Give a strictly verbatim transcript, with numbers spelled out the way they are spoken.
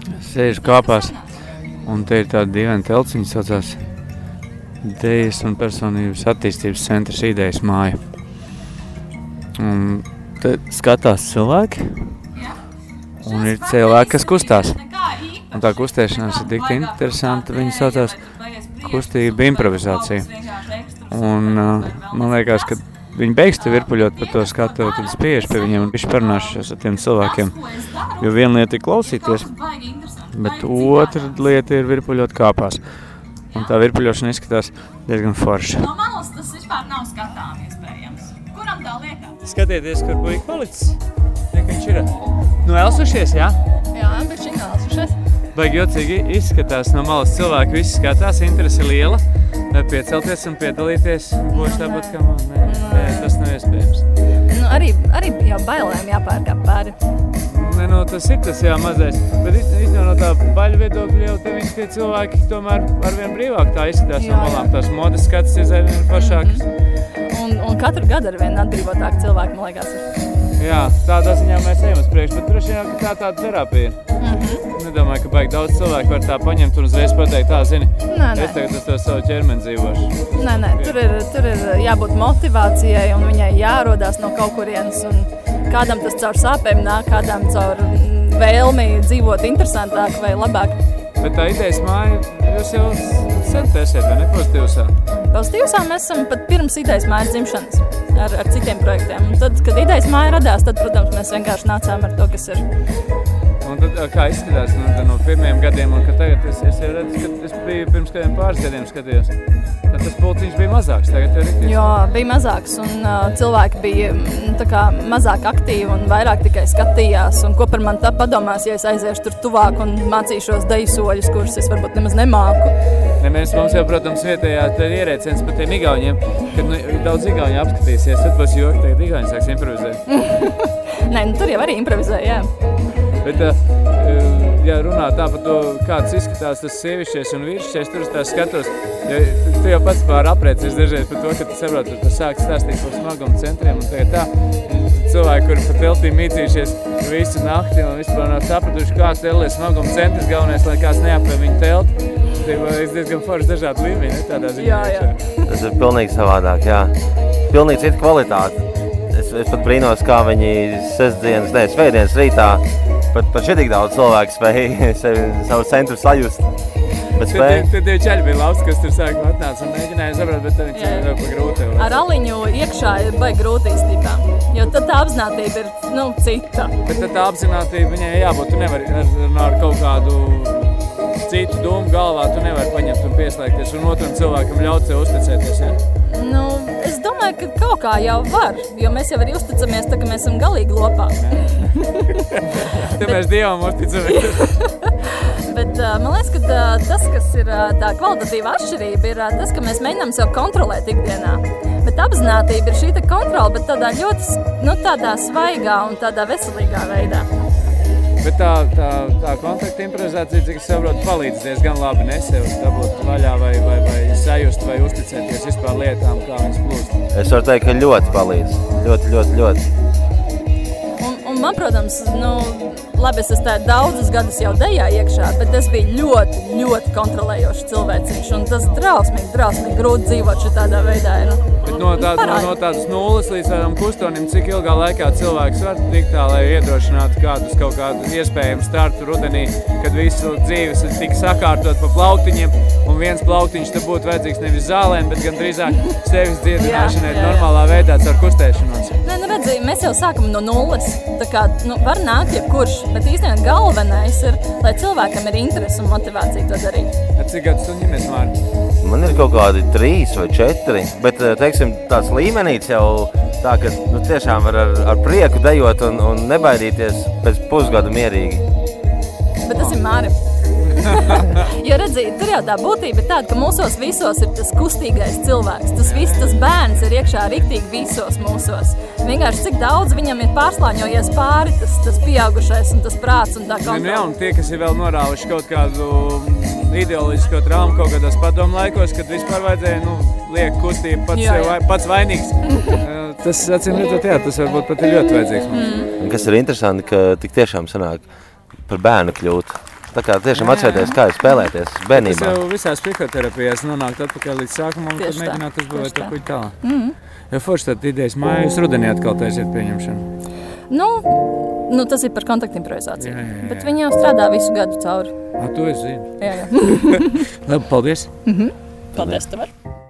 sēžu kāpās, un te ir tāda dīvaina telciņa, saucās Dejas un personības attīstības centrs Idejas māja. Un te skatās cilvēki, un ir cilvēki, kas kustās. Un tā kustēšanās ir tik interesanta, viņi saucās kustība improvizācija. Un uh, man liekas, ka viņi beigs te virpuļot par to skatu, tad es pieešu pie viņiem un bišķi parunāšos ar tiem cilvēkiem. Jo viena lieta ir klausīties, bet otra lieta ir virpuļot kāpās. Un tā virpuļošana izskatās diezgan forša. No malas tas vispār nav skatām iespējams. Kuram tā liekas? Skatieties, kur puika palicis. Nek viņš ir. Nu, elsušies, jā? Jā, bet šī elsušies. Baigi jocīgi izskatās no malas cilvēki, visi skatās, interesi liela. Piecelties un piedalīties būs tāpat kā man. Nē, nē, tas nav iespējams. Nu, arī, arī jau bailēm jāpārkāp pāri. Nē, nu, tas ir tas jā mazais. Bet īstenībā no tā baļu viedokļa jau te viņi tie cilvēki tomēr arvien brīvāk tā izskatās no malām. Tās modes skats ir arvien pašākas. Un, un katru gadu arvien atbrīvotāk cilvēki, man liekas, ir. Jā, tādā ziņā mēs ejam uz priekšu, bet droši vien, ka tā tāda terapija ir. Mm-hmm. Nedomāju, ka baigi daudz cilvēku var tā paņemt un uzreiz pateikt, tā, zini, nē, nē. es tagad uz to savu ķermeni dzīvošu. Nē, nē, tur ir, tur ir jābūt motivācijai un viņai jārodās no kaut kurienes. Un kādam tas caur sāpēm nāk, kādam caur vēlmi dzīvot interesantāk vai labāk. Bet tā Idejas māja, jūs jau sen tesiet, vai ne, Pozitīvsā? Pozitīvsā mēs esam pat pirms Idejas mājas dzimšanas ar, ar citiem projektiem. Un tad, kad Idejas māja radās, tad, protams, mēs vienkārši nācām ar to, kas ir. Un tad kā izskatās no, no pirmiem gadiem, un ka tagad es, es jau redzu, ka es biju pirms kādiem pāris gadiem skatījos. Tad tas pulciņš bija mazāks, tagad jau riktīs. Jo, bija mazāks, un uh, cilvēki bija tā kā mazāk aktīvi un vairāk tikai skatījās. Un ko par man tā padomās, ja es aiziešu tur tuvāk un mācīšos deju soļus, kurus es varbūt nemaz nemāku. Ne, mēs, mums jau, protams, vietējā ierēciens par tiem igauņiem, kad nu, daudz igauņi apskatīsies, tad būs joki, tagad igauņi sāks improvizēt. Nē, nu tur jau arī improvizēja, jā. Bet, ja runā tā par to, kāds izskatās tas sievišķies un vīrišķies, tur es tā skatos, ja tu jau pats pār aprēcies dažreiz par to, ka tu saproti, tu sāki stāstīt par smagumu centriem un tagad tā, cilvēki, kuri pa teltīm mīcījušies visu nakti un vispār nav sapratuši, kāds telē smagumu centrs, galvenais, lai kāds neapē viņu telti. Tas ir diezgan forši dažādi līmeņi, ne, tādā ziņā. Jā, jā. Tas ir pilnīgi savādāk, jā. Pilnīgi cita kvalitāte. Es, es pat brīnos, kā viņi sestdienas, ne, svētdienas rītā pat, pat šitīgi daudz cilvēku spēja sevi, savu centru sajust. Bet spēja... Tie, tie čaļi bija labs, kas tur sākumā atnāca un mēģināja saprast, bet viņi ir vēl pa grūti. Ar aliņu iekšā ir baigi grūti īstenībā, jo tad tā apzinātība ir, nu, cita. Bet tad tā apzinātība viņai jābūt, tu nevari ar, ar kaut kādu citu domu galvā, tu nevari paņemt un pieslēgties un otram cilvēkam ļaut sev uzticēties, ja? Nu, es domāju, ka kaut kā jau var, jo mēs jau arī uzticamies tā, ka mēs esam galīgi lopā. Te mēs Dievam uzticamies. Bet uh, man liekas, ka uh, tas, kas ir uh, tā kvalitatīva atšķirība, ir uh, tas, ka mēs mēģinām sev kontrolēt ikdienā. Bet apzinātība ir šī te kontrola, bet tādā ļoti, nu, tādā svaigā un tādā veselīgā veidā. Bet tā, tā, tā kontakta improvizācija, cik es saprotu, palīdz diezgan labi nesev dabūt vaļā vai, vai, vai sajust vai uzticēties vispār lietām, kā viņas plūst. Es varu teikt, ka ļoti palīdz. Ļoti, ļoti, ļoti. Un, un man, protams, nu, labi, es esmu daudzus gadus jau dejā iekšā, bet es biju ļoti, ļoti kontrolējošs cilvēciņš, un tas drausmīgi, drausmīgi grūti dzīvot šitādā veidā. Nu, bet no, tā, no, no tādas nulles līdz tādam kustonim, cik ilgā laikā cilvēks var tikt tā, lai iedrošinātu kādus kaut kādu iespējamu startu rudenī, kad visu dzīves tika sakārtot pa plauktiņiem, un viens plauktiņš te būtu vajadzīgs nevis zālēm, bet gan drīzāk sevis dziedināšanai normālā veidā caur kustēšanos. Nē, nu redzi, mēs jau sākam no nulles, tā kā, nu, var nākt jebkurš, bet īstenībā galvenais ir, lai cilvēkam ir interesi un motivācija to darīt. Cik gadus tu ņemies, Māri? Man ir kaut kādi trīs vai četri, bet, teiksim, tāds līmenīts jau tā, ka nu, tiešām var ar, ar prieku dejot un, un nebaidīties pēc pusgada mierīgi. Bet tas ir Mārim. Jo redzi, tur jau tā būtība ir tāda, ka mūsos visos ir tas kustīgais cilvēks. Tas viss, tas bērns ir iekšā riktīgi visos mūsos. Vienkārši cik daudz viņam ir pārslāņojies pāri tas, tas pieaugušais un tas prāts un tā kontrola. Jā, un tie, kas ir vēl norāvuši kaut kādu ideoloģisko traumu kaut kādās padomu laikos, kad vispār vajadzēja, nu, liek kustība pats, jā, jā. pats vainīgs. Tas, acīm redzot, jā, tas varbūt pat ir ļoti vajadzīgs mums. Mm. Kas ir interesanti, ka tik tiešām sanāk par bērnu kļūt. Tā kā tiešām atcerēties, kā ir spēlēties Tas bērnībā. jau visās psihoterapijās nonākt atpakaļ līdz sākumam, kad Tieši tā, mēģināt uzbūvēt tieši to tā. kuģi tālāk. Mhm. Ja forši tad idejas māja, jūs rudenī atkal taisiet pieņemšanu. Nu, nu, tas ir par kontaktimprovizāciju. Jā, jā, jā. Bet viņi jau strādā visu gadu cauri. A, to es zinu. Jā, jā. Labi, paldies! Paldies tev!